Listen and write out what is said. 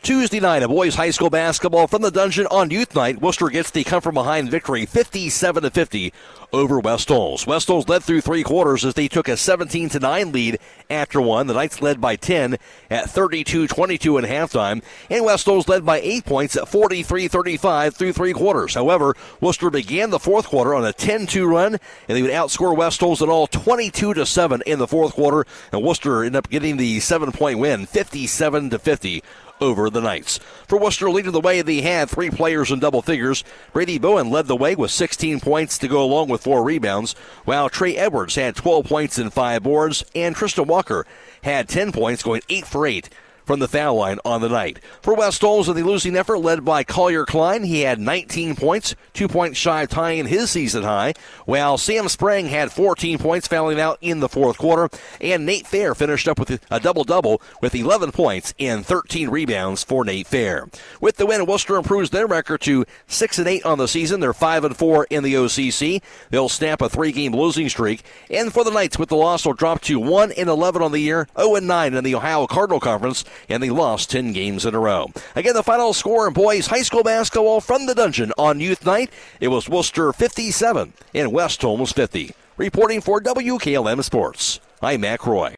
Tuesday night, a boys high school basketball from the Dungeon on Youth Night. Worcester gets the come-from-behind victory 57-50 over West Holmes. West Holmes led through three quarters as they took a 17-9 lead after one. The Knights led by 10 at 32-22 in halftime. And West Holmes led by 8 points at 43-35 through three quarters. However, Worcester began the fourth quarter on a 10-2 run, and they would outscore West Holmes at all 22-7 in the fourth quarter. And Worcester ended up getting the 7-point win, 57-50. Over the Knights. For Worcester leading the way, they had three players in double figures. Brady Bowen led the way with 16 points to go along with 4 rebounds, while Trey Edwards had 12 points and 5 boards, and Tristan Walker had 10 points, going 8 for 8 from the foul line on the night. For West Holmes in the losing effort, led by Collier Klein, he had 19 points, 2 points shy of tying his season high, while Sam Sprang had 14 points, fouling out in the fourth quarter, and Nate Fair finished up with a double-double with 11 points and 13 rebounds for Nate Fair. With the win, Worcester improves their record to 6-8 on the season. They're 5-4 in the OCC. They'll snap a 3-game losing streak, and for the Knights, with the loss, they'll drop to 1-11 on the year, 0-9 in the Ohio Cardinal Conference, and they lost 10 games in a row. Again, the final score in boys high school basketball from the Dungeon on Youth Night, it was Worcester 57 and West Holmes 50. Reporting for WKLM Sports, I'm Mac Roy.